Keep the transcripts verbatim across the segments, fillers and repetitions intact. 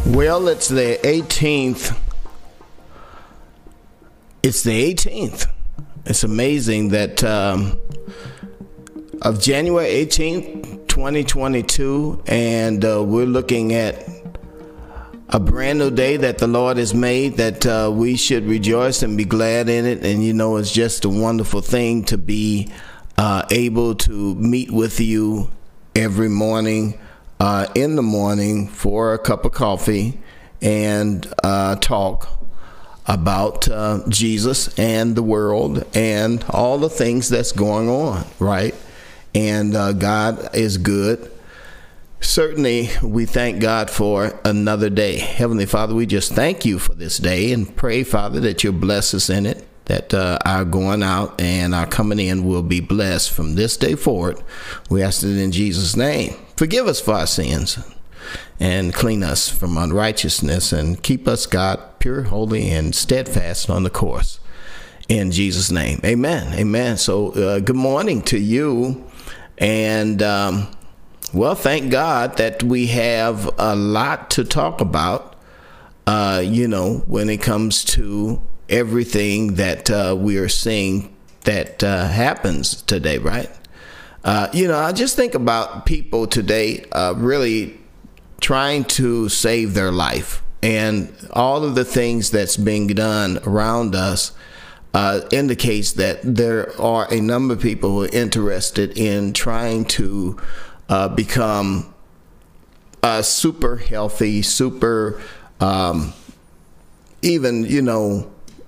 Well, it's the eighteenth. It's the eighteenth. It's amazing that um, of January eighteenth, twenty twenty-two, and uh, we're looking at a brand new day that the Lord has made, that uh, we should rejoice and be glad in it. And you know, it's just a wonderful thing to be uh, able to meet with you every morning, uh, in the morning, for a cup of coffee and uh, talk about uh, Jesus and the world and all the things that's going on, right? And uh, God is good. Certainly, we thank God for another day. Heavenly Father, we just thank you for this day and pray, Father, that you'll bless us in it, that uh, our going out and our coming in will be blessed from this day forward. We ask it in Jesus' name. Forgive us for our sins and clean us from unrighteousness and keep us, God, pure, holy, and steadfast on the course. In Jesus' name, amen. Amen. So uh, good morning to you. And um, well, thank God that we have a lot to talk about, uh, you know, when it comes to everything that uh, we are seeing that uh, happens today, right? Uh, you know, I just think about people today uh, really trying to save their life, and all of the things that's being done around us uh, indicates that there are a number of people who are interested in trying to uh, become uh, super healthy, super um, even, you know,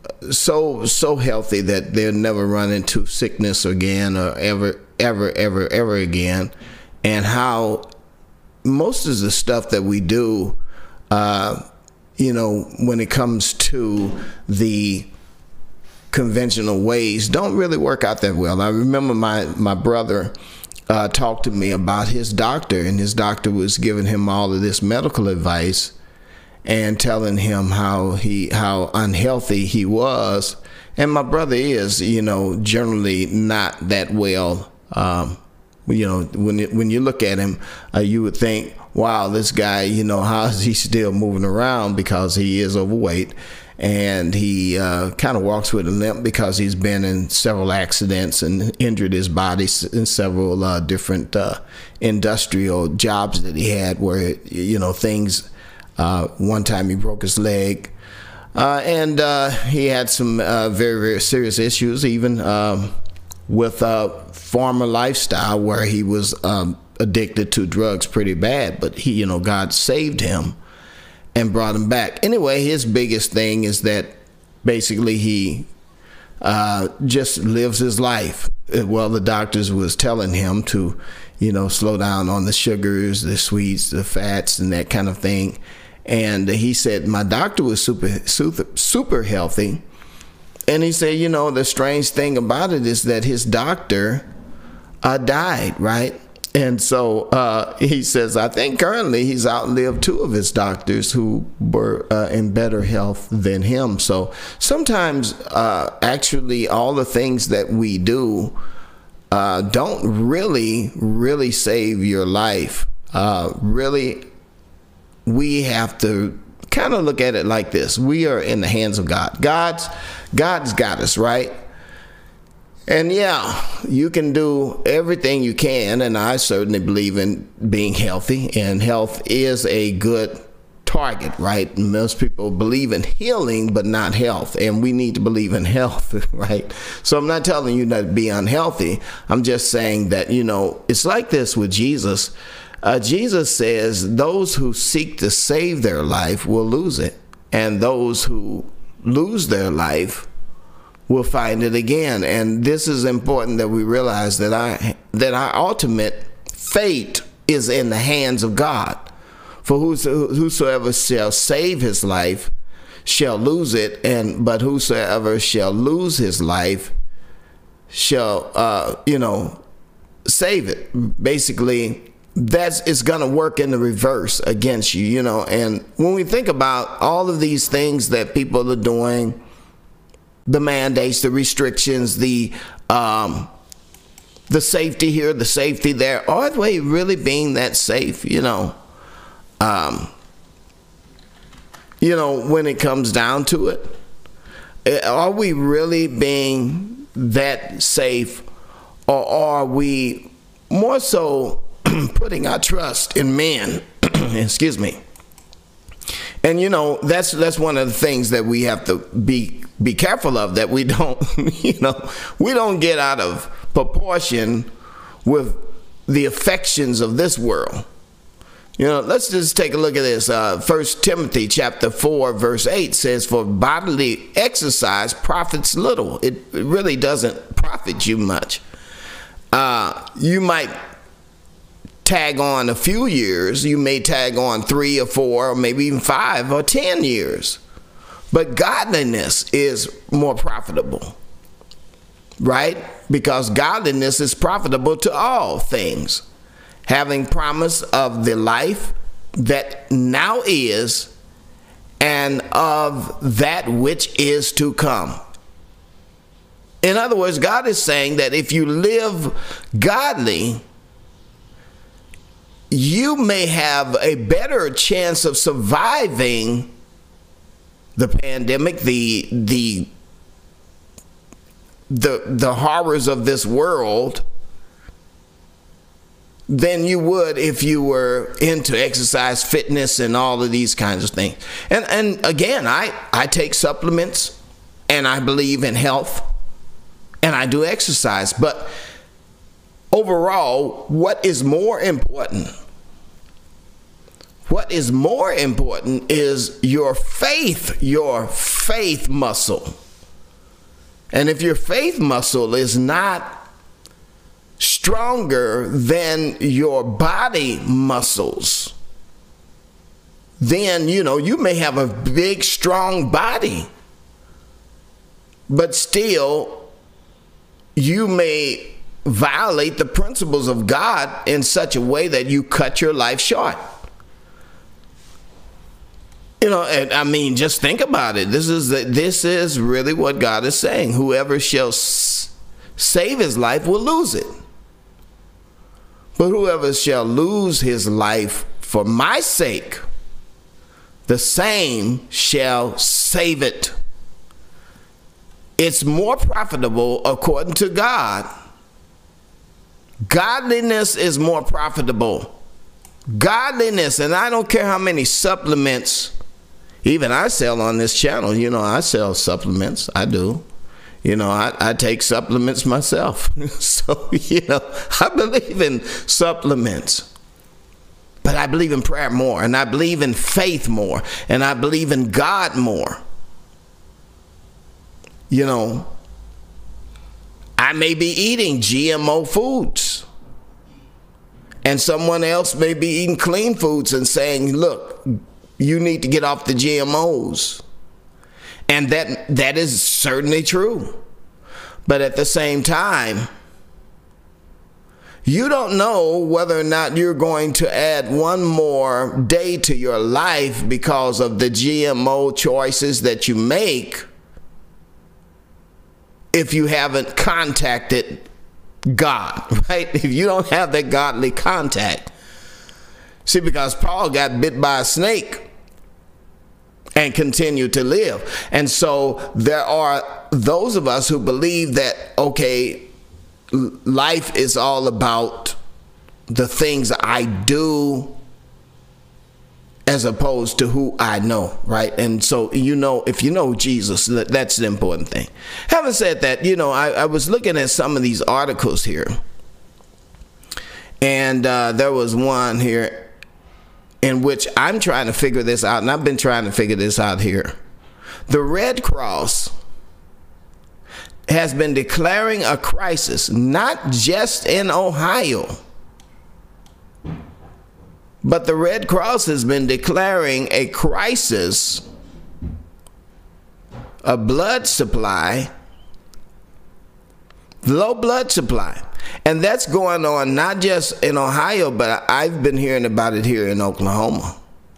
so so healthy that they'll never run into sickness again or ever, ever, ever, ever again. And how most of the stuff that we do, uh, you know, when it comes to the conventional ways, don't really work out that well. I remember my, my brother uh, talked to me about his doctor, and his doctor was giving him all of this medical advice and telling him how he how unhealthy he was. And my brother is, you know, generally not that well. Um, you know, when it, when you look at him, uh, you would think, wow, this guy, you know, how is he still moving around, because he is overweight, and he uh, kind of walks with a limp because he's been in several accidents and injured his body in several uh, different uh, industrial jobs that he had, where, you know, things. Uh, one time he broke his leg, uh, and uh, he had some uh, very, very serious issues, even um, with a former lifestyle where he was um, addicted to drugs pretty bad. But he, you know, God saved him and brought him back. Anyway, his biggest thing is that basically he uh, just lives his life. Well, the doctors was telling him to, you know, slow down on the sugars, the sweets, the fats, and that kind of thing. And he said, my doctor was super, super, super healthy. And he said, you know, the strange thing about it is that his doctor uh, died, right? And so uh, he says, I think currently he's outlived two of his doctors who were uh, in better health than him. So sometimes uh, actually all the things that we do uh, don't really, really save your life. Uh, really, we have to kind of look at it like this. We are in the hands of God. God's God's got us, right? And yeah, you can do everything you can, and I certainly believe in being healthy, and health is a good target, right? Most people believe in healing but not health, and we need to believe in health, right? So I'm not telling you not to be unhealthy. I'm just saying that, you know, it's like this with Jesus. Uh, Jesus says those who seek to save their life will lose it, and those who lose their life will find it again. And this is important that we realize that I that our ultimate fate is in the hands of God. For whosoever shall save his life shall lose it, and but whosoever shall lose his life shall, uh, you know, save it. Basically, that's it's going to work in the reverse against you, you know. And when we think about all of these things that people are doing, the mandates, the restrictions, the um, the safety here, the safety there, are they really being that safe, you know? Um, You know, when it comes down to it, are we really being that safe, or are we more so putting our trust in men? Excuse me. And you know, that's that's one of the things that we have to be be careful of, that we don't, you know, we don't get out of proportion with the affections of this world. You know, let's just take a look at this. Uh, First Timothy chapter four, verse eight says, "For bodily exercise profits little." It, it really doesn't profit you much. Uh, you might tag on a few years. You may tag on three or four, or maybe even five or ten years. But godliness is more profitable, right? Because godliness is profitable to all things, having promise of the life that now is and of that which is to come. In other words, God is saying that if you live godly, you may have a better chance of surviving the pandemic, the the the the horrors of this world, than you would if you were into exercise, fitness, and all of these kinds of things. And and again, I, I take supplements, and I believe in health, and I do exercise. But overall, what is more important? What is more important is your faith, your faith muscle. And if your faith muscle is not stronger than your body muscles, then, you know, you may have a big, strong body, but still you may violate the principles of God in such a way that you cut your life short. You know, and I mean, just think about it. This is the, this is really what God is saying. Whoever shall s- save his life will lose it. But whoever shall lose his life for my sake, the same shall save it. It's more profitable according to God. Godliness is more profitable. Godliness, and I don't care how many supplements even I sell on this channel. You know, I sell supplements. I do. You know, I, I take supplements myself. So, you know, I believe in supplements. But I believe in prayer more, and I believe in faith more, and I believe in God more. You know, I may be eating G M O foods, and someone else may be eating clean foods and saying, look, you need to get off the G M Os. And that that is certainly true. But at the same time, you don't know whether or not you're going to add one more day to your life because of the G M O choices that you make if you haven't contacted God, right? If you don't have that godly contact. See, because Paul got bit by a snake and continued to live. And so there are those of us who believe that, okay, life is all about the things I do as opposed to who I know, right? And so, you know, if you know Jesus, that's the important thing. Having said that, you know, I, I was looking at some of these articles here, and uh, there was one here in which I'm trying to figure this out, and I've been trying to figure this out here. The Red Cross has been declaring a crisis, not just in Ohio, but the Red Cross has been declaring a crisis, a blood supply, low blood supply. And that's going on not just in Ohio, but I've been hearing about it here in Oklahoma.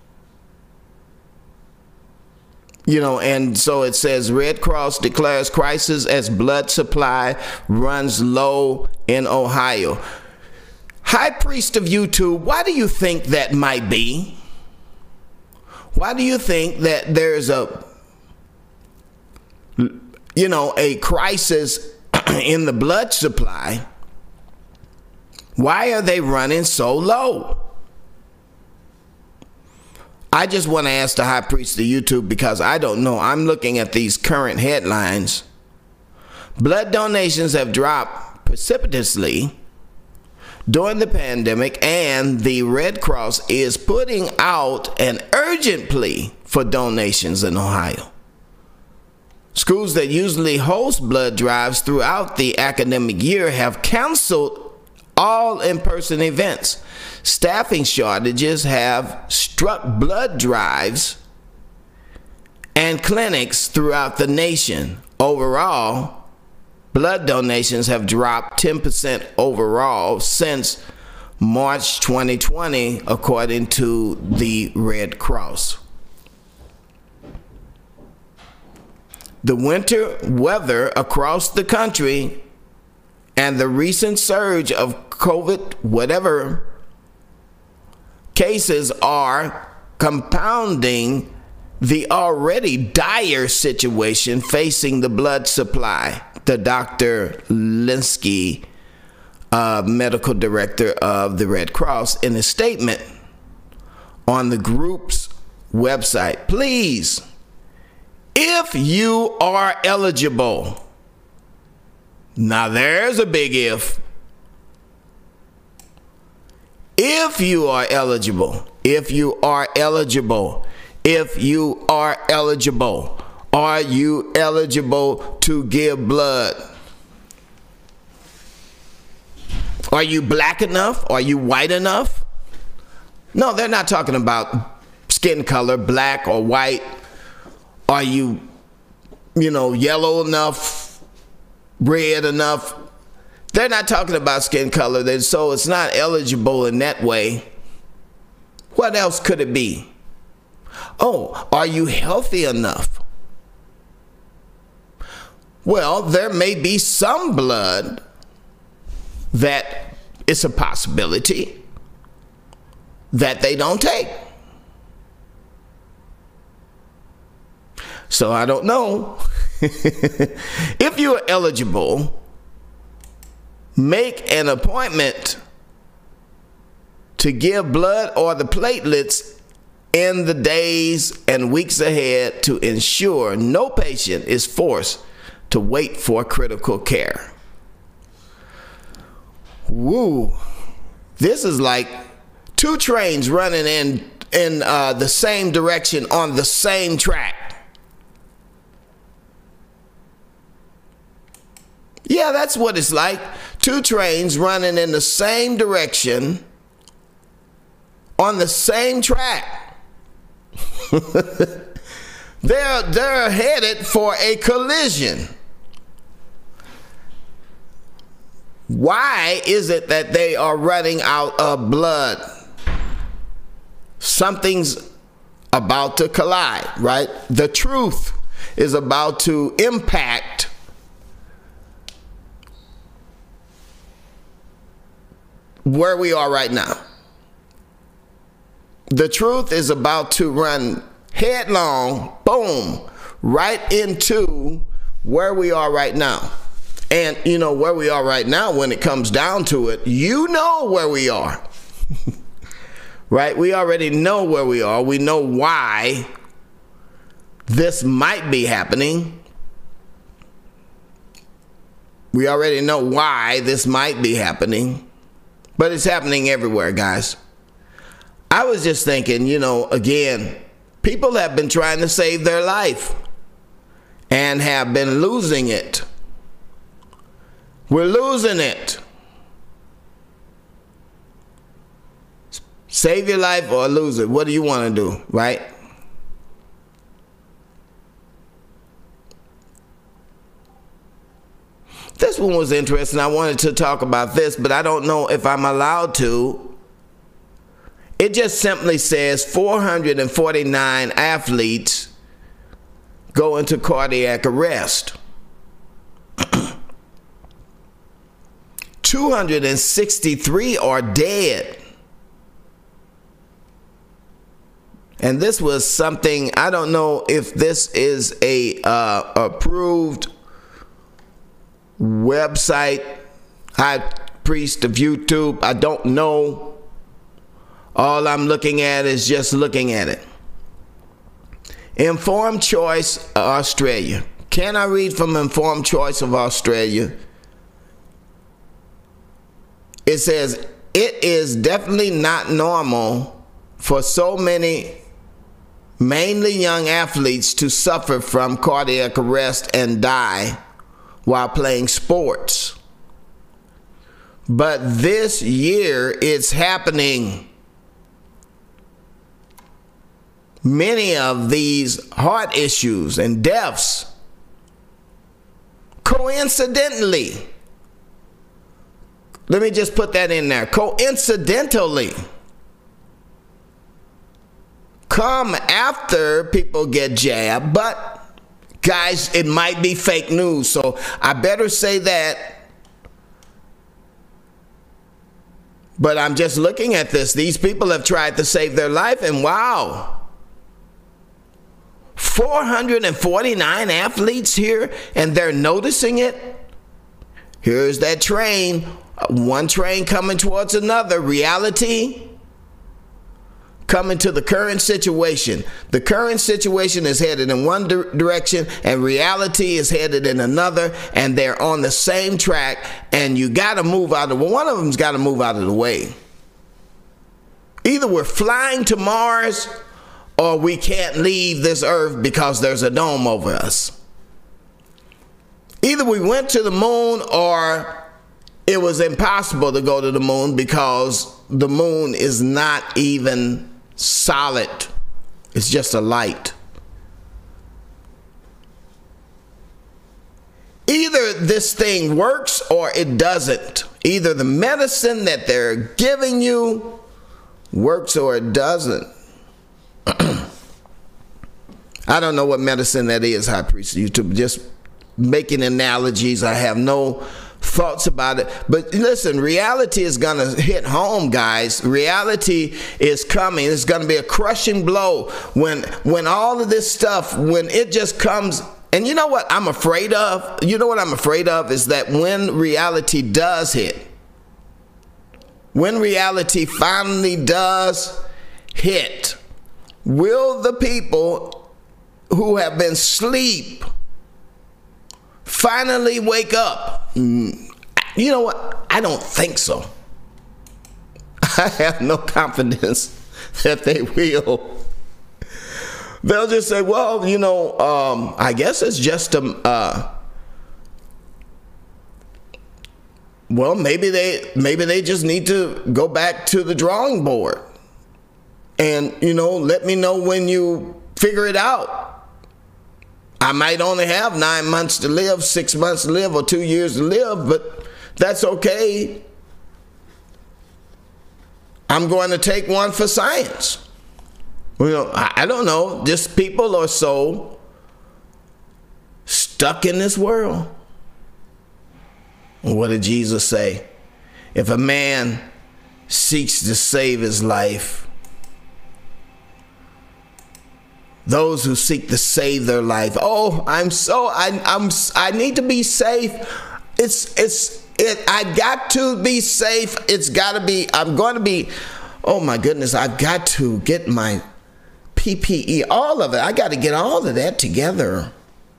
You know, and so it says Red Cross declares crisis as blood supply runs low in Ohio. High Priest of YouTube, why do you think that might be? Why do you think that there's a, you know, a crisis in the blood supply? Why are they running so low? I just want to ask the high priest of YouTube because I don't know. I'm looking at these current headlines. Blood donations have dropped precipitously during the pandemic, and the Red Cross is putting out an urgent plea for donations in Ohio. Schools that usually host blood drives throughout the academic year have canceled all in-person events. Staffing shortages have struck blood drives and clinics throughout the nation. Overall, blood donations have dropped ten percent overall since March twenty twenty, according to the Red Cross. The winter weather across the country and the recent surge of COVID, whatever, cases are compounding the already dire situation facing the blood supply. The Doctor Linsky, uh, medical director of the Red Cross, in a statement on the group's website, please, if you are eligible, now there's a big if, if you are eligible, if you are eligible, if you are eligible, are you eligible to give blood? Are you black enough? Are you white enough? No, they're not talking about skin color, black or white. Are you, you know, yellow enough, red enough? They're not talking about skin color, so it's not eligible in that way. What else could it be? Oh, are you healthy enough? Well, there may be some blood that it's a possibility that they don't take. So I don't know. If you are eligible, make an appointment to give blood or the platelets in the days and weeks ahead to ensure no patient is forced to wait for critical care. Woo. This is like two trains running in, in uh, the same direction on the same track. Yeah, that's what it's like. Two trains running in the same direction on the same track. they're, they're headed for a collision. Why is it that they are running out of blood? Something's about to collide, right? The truth is about to impact where we are right now. The truth is about to run headlong, boom, right into where we are right now. And you know where we are right now, when it comes down to it, you know where we are. Right? We already know where we are. We know why this might be happening. We already know why this might be happening. But it's happening everywhere, guys. I was just thinking, you know, again, people have been trying to save their life and have been losing it. We're losing it. Save your life or lose it. What do you want to do, right? This one was interesting. I wanted to talk about this, but I don't know if I'm allowed to. It just simply says four hundred forty-nine athletes go into cardiac arrest. two hundred sixty-three are dead. And this was something, I don't know if this is a uh, approved website, High Priest of YouTube. I don't know. All I'm looking at is just looking at it. Informed Choice Australia. Can I read from Informed Choice of Australia? It says, it is definitely not normal for so many, mainly young athletes, to suffer from cardiac arrest and die while playing sports. But this year it's happening. Many of these heart issues and deaths, coincidentally, let me just put that in there, coincidentally, come after people get jabbed. But guys, it might be fake news, so I better say that. But I'm just looking at this. These people have tried to save their life, and wow, four hundred forty-nine athletes here, and they're noticing it. Here's that train, one train coming towards another. Reality coming to the current situation. The current situation is headed in one di- direction, and reality is headed in another, and they're on the same track, and you got to move out of, well, one of them's got to move out of the way. Either we're flying to Mars, or we can't leave this earth because there's a dome over us. Either we went to the moon, or it was impossible to go to the moon because the moon is not even solid. It's just a light. Either this thing works or it doesn't. Either the medicine that they're giving you works or it doesn't. I don't know what medicine that is, High Priest YouTube. Just making analogies. I have no thoughts about it. But listen, reality is going to hit home, guys. Reality is coming. It's going to be a crushing blow when when all of this stuff, when it just comes. And you know what I'm afraid of? You know what I'm afraid of is that when reality does hit, when reality finally does hit, will the people who have been asleep finally wake up? You know what? I don't think so. I have no confidence that they will. They'll just say, well, you know, um, I guess it's just a, uh, well, maybe they, maybe they just need to go back to the drawing board and, you know, let me know when you figure it out. I might only have nine months to live, six months to live, or two years to live, but that's okay. I'm going to take one for science. You know, I don't know. Just people are so stuck in this world. What did Jesus say? If a man seeks to save his life, those who seek to save their life. Oh, I'm so I I'm I need to be safe. It's it's it. I got to be safe. It's got to be. I'm going to be. Oh my goodness! I've got to get my P P E. All of it. I got to get all of that together.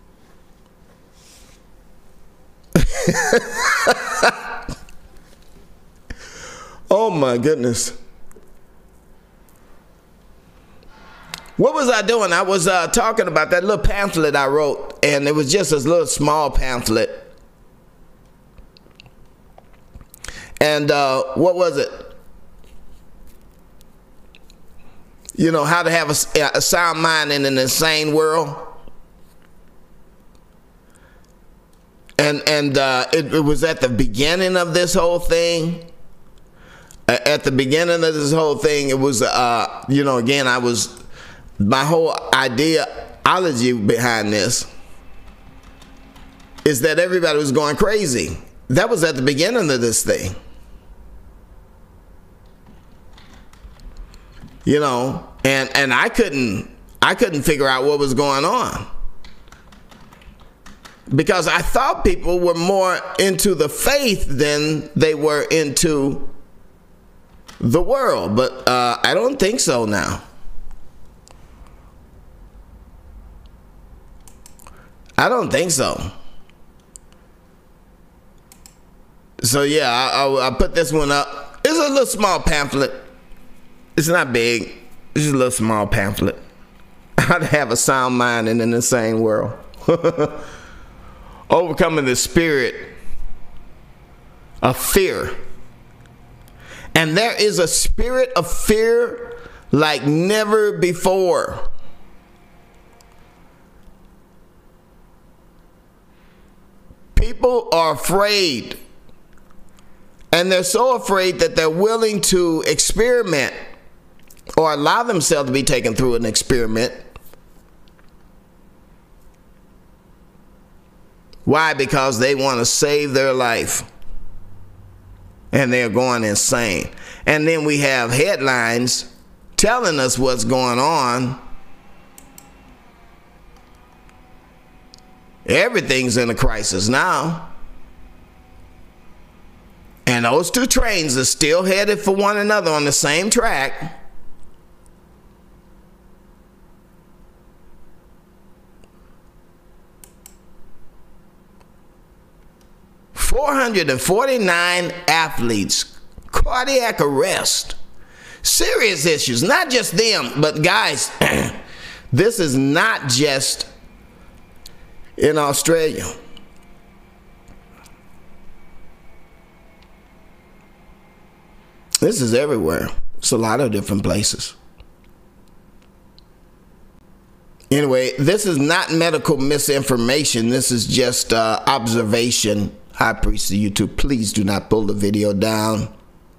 Oh my goodness. What was I doing? I was uh, talking about that little pamphlet I wrote, and it was just this little small pamphlet. And uh, what was it? You know, how to have a, a sound mind in an insane world. And and uh, it, it was at the beginning of this whole thing. At the beginning of this whole thing, it was, uh, you know, again, I was, my whole ideology behind this is that everybody was going crazy. That was at the beginning of this thing. You know, and and I couldn't I couldn't figure out what was going on, because I thought people were more into the faith than they were into the world. But uh, I don't think so now. I don't think so. So yeah, I, I, I put this one up. It's a little small pamphlet. It's not big. It's just a little small pamphlet. How to have a sound mind in an insane world. Overcoming the spirit of fear. And there is a spirit of fear like never before. People are afraid. And they're so afraid that they're willing to experiment or allow themselves to be taken through an experiment. Why? Because they want to save their life. And they're going insane. And then we have headlines telling us what's going on. Everything's in a crisis now. And those two trains are still headed for one another on the same track. four hundred forty-nine athletes, cardiac arrest, serious issues, not just them, but guys, this is not just in Australia. This is everywhere. It's a lot of different places. Anyway, this is not medical misinformation. This is just uh, observation. High Priest of YouTube, please do not pull the video down.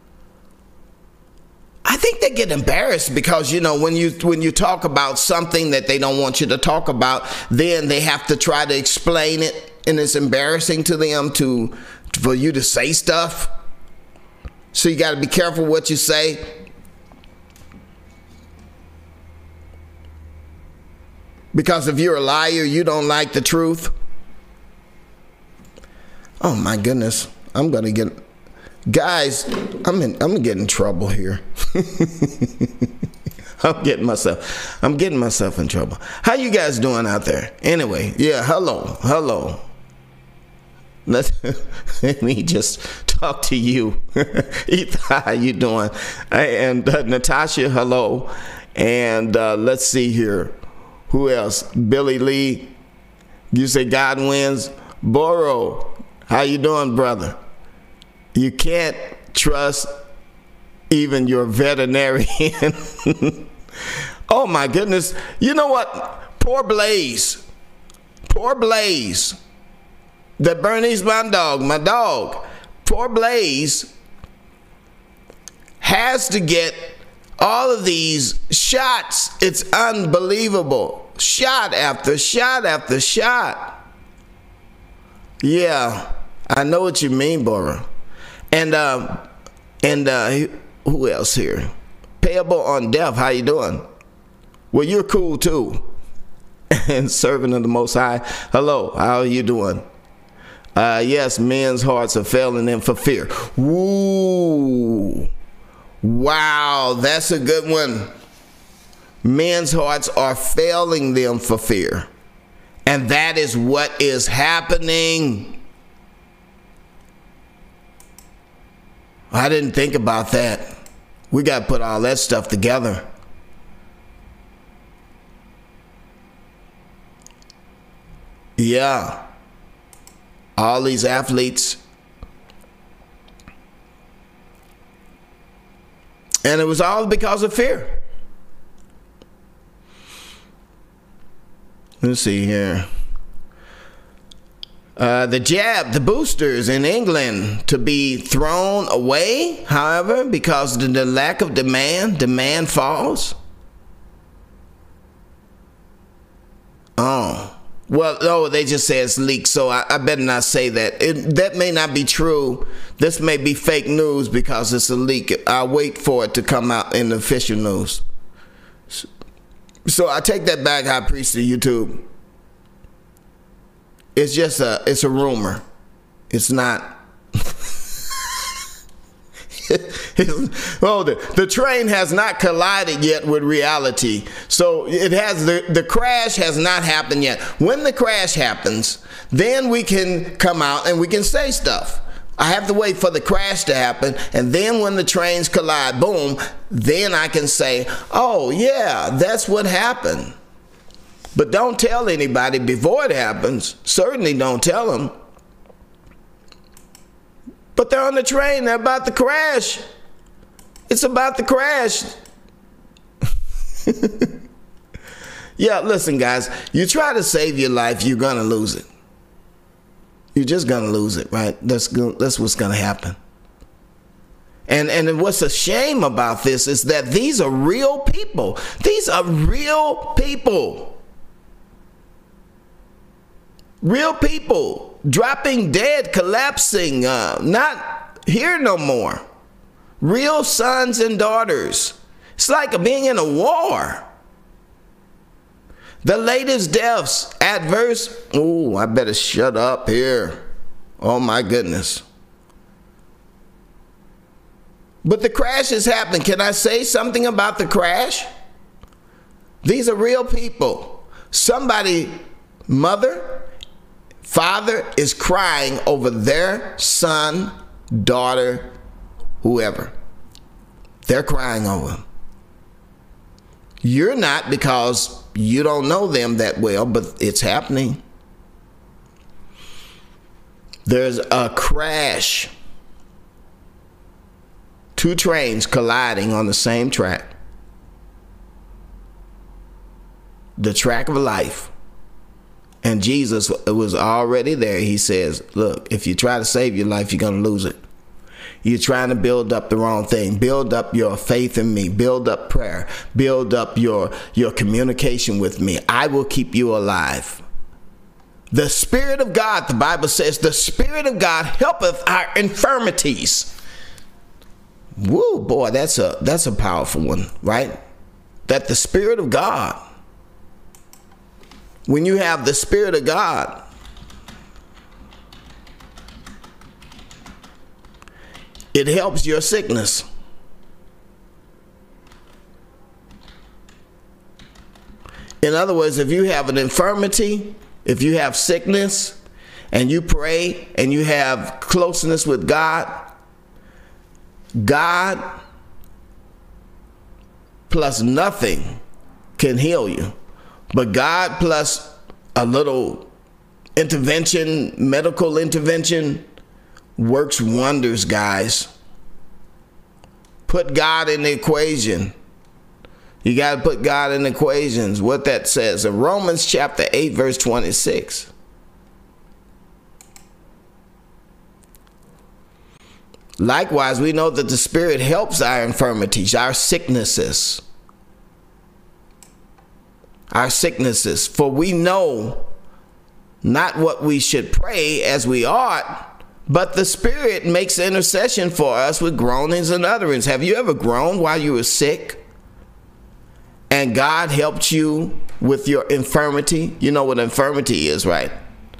I think they get embarrassed because, you know, when you when you talk about something that they don't want you to talk about, then they have to try to explain it, and it's embarrassing to them to for you to say stuff. So you got to be careful what you say. Because if you're a liar, you don't like the truth. Oh my goodness, I'm gonna get, guys, I'm in, I'm getting in trouble here. I'm getting myself, I'm getting myself in trouble. How you guys doing out there? Anyway, yeah, hello, hello. Let, let me just talk to you. Ethan, how you doing? And uh, Natasha, hello. And uh, let's see here. Who else? Billy Lee. You say God wins. Boro, how you doing, brother? You can't trust even your veterinarian. Oh my goodness. You know what? Poor Blaze. Poor Blaze. That Bernie's my dog, my dog. Poor Blaze has to get all of these shots. It's unbelievable. Shot after shot after shot. Yeah, I know what you mean, Bora. And uh, and uh, who else here? Payable on Death. How you doing? Well, you're cool too. And servant of the Most High. Hello. How are you doing? Uh, yes, men's hearts are failing them for fear. Woo! Wow, that's a good one. Men's hearts are failing them for fear. And that is what is happening. I didn't think about that. We got to put all that stuff together. Yeah. All these athletes. And it was all because of fear. Let's see here. Uh, the jab, the boosters in England to be thrown away, however, because of the lack of demand, demand falls. Oh. Well, no, they just say it's leaked, so I, I better not say that. It, that may not be true. This may be fake news because it's a leak. I'll wait for it to come out in the official news. So I take that back, High Priest of YouTube. It's just a, it's a rumor. It's not. Oh, the, the train has not collided yet with reality. So it has, the, the crash has not happened yet. When the crash happens, then we can come out and we can say stuff. I have to wait for the crash to happen, and then when the trains collide, boom, then I can say, oh yeah, that's what happened. But don't tell anybody before it happens. Certainly don't tell them. But they're on the train, they're about to crash. It's about to crash. Yeah, listen guys, you try to save your life, you're gonna lose it. You're just gonna lose it, right? That's that's what's gonna happen. And and what's a shame about this is that these are real people. These are real people. Real people dropping dead, collapsing, uh, not here no more. Real sons and daughters. It's like being in a war. The latest deaths, adverse. Oh, I better shut up here. Oh my goodness. But the crash is happening. Can I say something about the crash? These are real people. Somebody, mother, father is crying over their son, daughter, whoever. They're crying over them. You're not, because you don't know them that well, but it's happening. There's a crash. Two trains colliding on the same track. The track of life. And Jesus was already there. He says, look, if you try to save your life, you're going to lose it. You're trying to build up the wrong thing. Build up your faith in me. Build up prayer. Build up your, your communication with me. I will keep you alive. The Spirit of God, the Bible says, the Spirit of God helpeth our infirmities. Woo, boy, that's a, that's a powerful one, right? That the Spirit of God, when you have the Spirit of God, it helps your sickness. In other words, if you have an infirmity, if you have sickness, and you pray and you have closeness with God, God plus nothing can heal you. But God plus a little intervention, medical intervention, works wonders, guys. Put God in the equation. You got to put God in equations. What that says in Romans chapter eight, verse twenty-six. Likewise, we know that the Spirit helps our infirmities, our sicknesses. Our sicknesses. For we know not what we should pray as we ought, but the Spirit makes intercession for us with groanings and utterance. Have you ever groaned while you were sick? And God helped you with your infirmity? You know what infirmity is, right?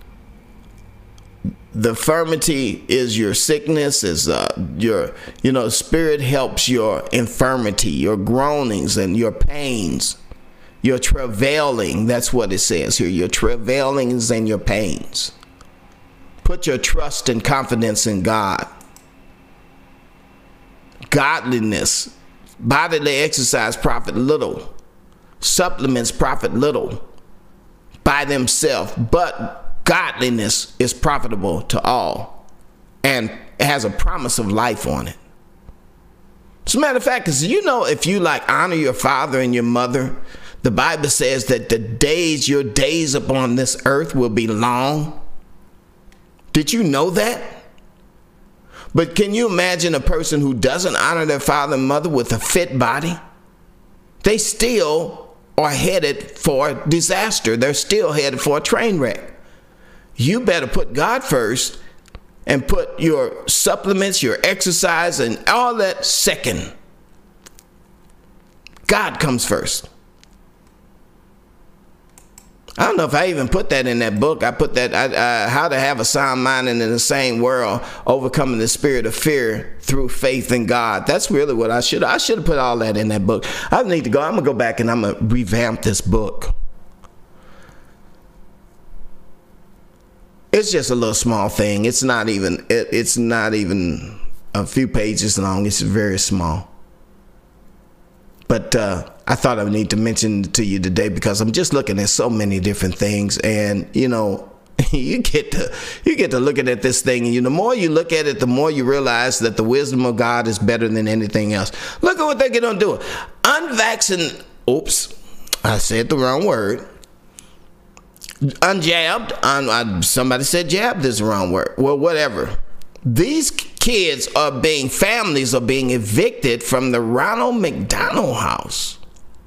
The infirmity is your sickness, is uh, your, you know, Spirit helps your infirmity, your groanings and your pains, your travailing. That's what it says here, your travailings and your pains. Put your trust and confidence in God. Godliness, bodily exercise profit little. Supplements profit little by themselves, but godliness is profitable to all and it has a promise of life on it. As a matter of fact, because you know, if you like honor your father and your mother, the Bible says that the days, your days upon this earth will be long. Did you know that? But can you imagine a person who doesn't honor their father and mother with a fit body? They still are headed for disaster. They're still headed for a train wreck. You better put God first and put your supplements, your exercise, and all that second. God comes first. I don't know if I even put that in that book. I put that, I, uh, How to Have a Sound Mind in an Insane World, Overcoming the Spirit of Fear Through Faith in God. That's really what I should I should have put all that in that book. I need to go, I'm going to go back and I'm going to revamp this book. It's just a little small thing. It's not even, it, it's not even a few pages long. It's very small. But uh, I thought I would need to mention it to you today because I'm just looking at so many different things, and you know, you get to you get to looking at this thing, and you the more you look at it, the more you realize that the wisdom of God is better than anything else. Look at what they're going to do. Unvaccinated. Oops, I said the wrong word. Unjabbed. Un, uh, somebody said jabbed is the wrong word. Well, whatever. These kids are being, families are being evicted from the Ronald McDonald House.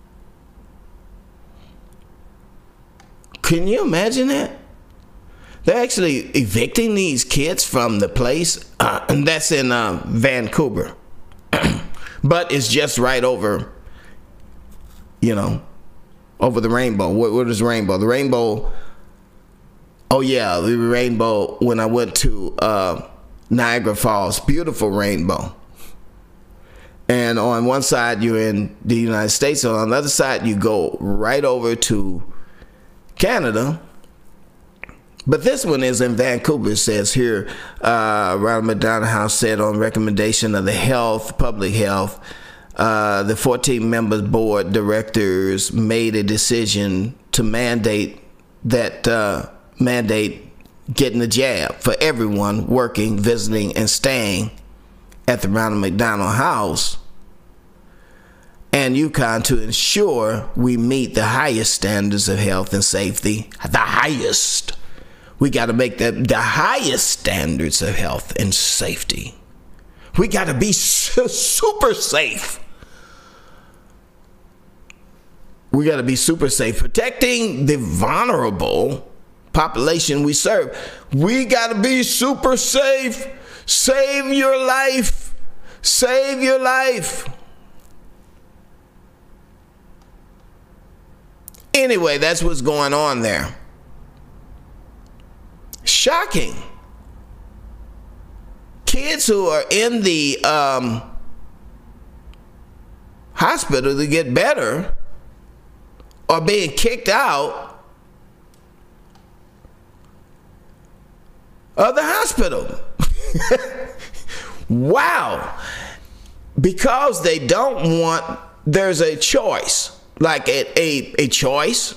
Can you imagine that? They're actually evicting these kids from the place, uh, and that's in uh, Vancouver. But it's just right over, you know, over the rainbow. What, what is rainbow? The rainbow, oh yeah, the rainbow when I went to uh, Niagara Falls, beautiful rainbow. And on one side you're in the United States, and on the other side you go right over to Canada. But this one is in Vancouver. It says here, uh, Ronald McDonald House said on recommendation of the health, public health, uh, the fourteen members board directors made a decision to mandate that uh, mandate getting the jab for everyone working, visiting, and staying at the Ronald McDonald House and Yukon to ensure we meet the highest standards of health and safety. The highest. We got to make the, the highest standards of health and safety. We got to be su- super safe. We got to be super safe. Protecting the vulnerable population we serve. We got to be super safe. Save your life. Save your life. Anyway, that's what's going on there. Shocking. Kids who are in the um, hospital to get better are being kicked out of the hospital. Wow. Because they don't want, there's a choice, like a, a, a choice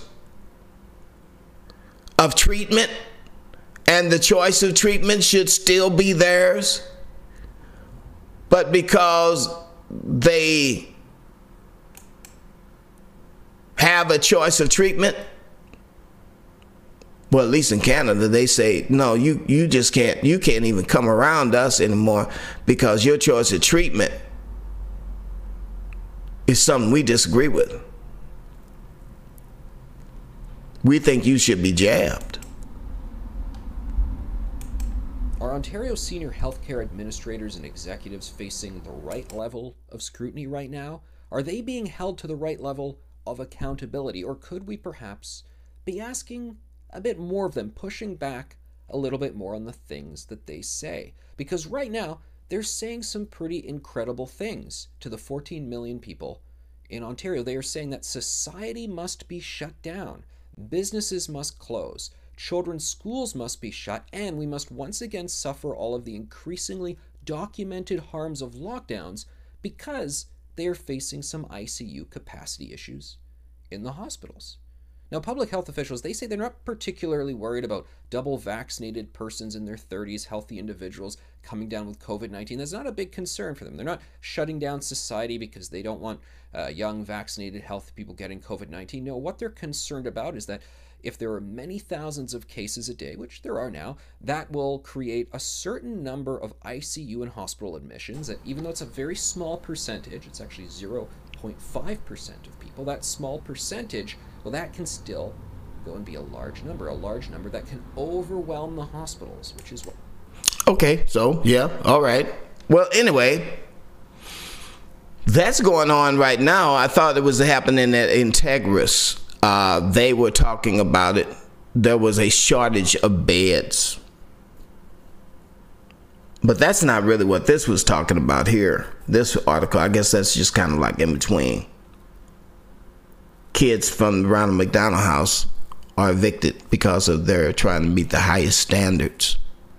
of treatment, and the choice of treatment should still be theirs. But because they have a choice of treatment, well, at least in Canada, they say, no, you, you just can't, you can't even come around us anymore because your choice of treatment is something we disagree with. We think you should be jabbed. Are Ontario senior healthcare administrators and executives facing the right level of scrutiny right now? Are they being held to the right level of accountability? Or could we perhaps be asking a bit more of them, pushing back a little bit more on the things that they say? Because right now, they're saying some pretty incredible things to the fourteen million people in Ontario. They are saying that society must be shut down, businesses must close, children's schools must be shut, and we must once again suffer all of the increasingly documented harms of lockdowns because they are facing some I C U capacity issues in the hospitals. Now, public health officials, they say they're not particularly worried about double vaccinated persons in their thirties, healthy individuals coming down with COVID nineteen. That's not a big concern for them. They're not shutting down society because they don't want uh, young, vaccinated, healthy people getting COVID nineteen. No, what they're concerned about is that if there are many thousands of cases a day, which there are now, that will create a certain number of I C U and hospital admissions. That even though it's a very small percentage, it's actually zero point five percent of people, that small percentage, well, that can still go and be a large number, a large number that can overwhelm the hospitals, which is what. Okay, so, yeah, all right. Well, anyway, that's going on right now. I thought it was happening at Integris uh, they were talking about it. There was a shortage of beds. But that's not really what this was talking about here. This article, I guess that's just kind of like in between. Kids from the Ronald McDonald House are evicted because of their trying to meet the highest standards.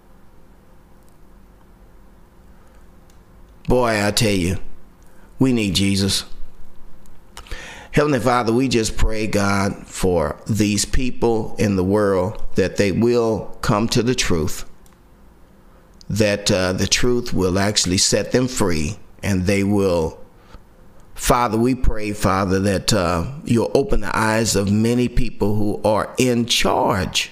Boy, I tell you, we need Jesus. Heavenly Father, we just pray, God, for these people in the world, that they will come to the truth, that uh, the truth will actually set them free, and they will. Father, we pray, Father, that uh, you'll open the eyes of many people who are in charge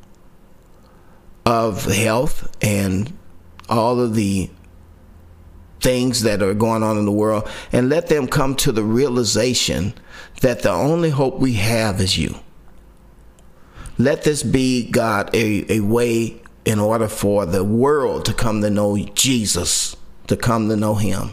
of health and all of the things that are going on in the world, and let them come to the realization that the only hope we have is you. Let this be, God, a, a way in order for the world to come to know Jesus, to come to know him,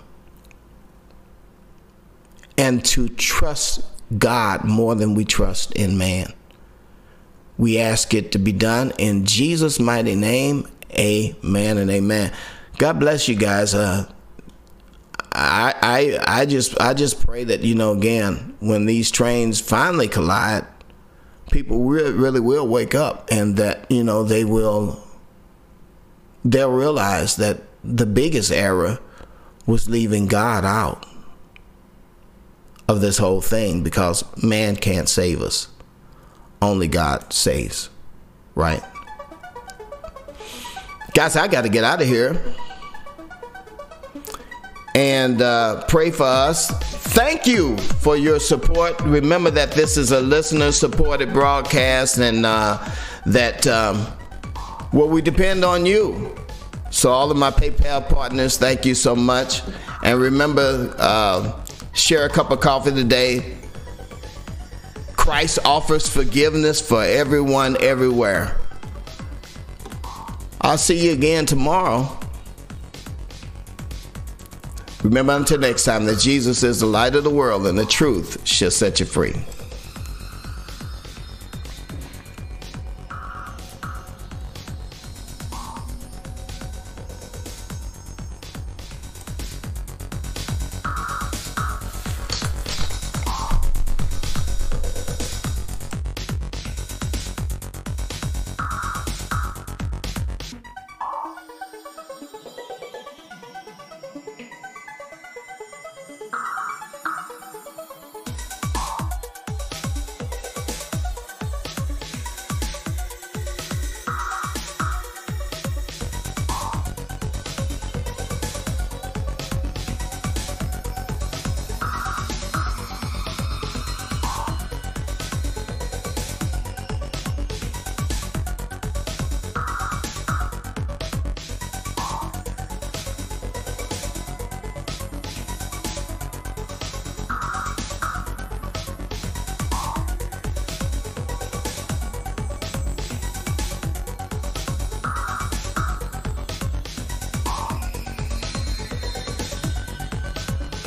and to trust God more than we trust in man. We ask it to be done in Jesus' mighty name. Amen and amen. God bless you guys. Uh, I, I, I just, I just pray that, you know, again, when these trains finally collide, people really, really will wake up, and that, you know, they will, they'll realize that the biggest error was leaving God out of this whole thing, because man can't save us. Only God saves, right? Guys, I got to get out of here. And uh, pray for us. Thank you for your support. Remember that this is a listener-supported broadcast, and uh, that um, well, we depend on you. So all of my PayPal partners, thank you so much. And remember, uh, share a cup of coffee today. Christ offers forgiveness for everyone, everywhere. I'll see you again tomorrow. Remember, until next time, that Jesus is the light of the world, and the truth shall set you free.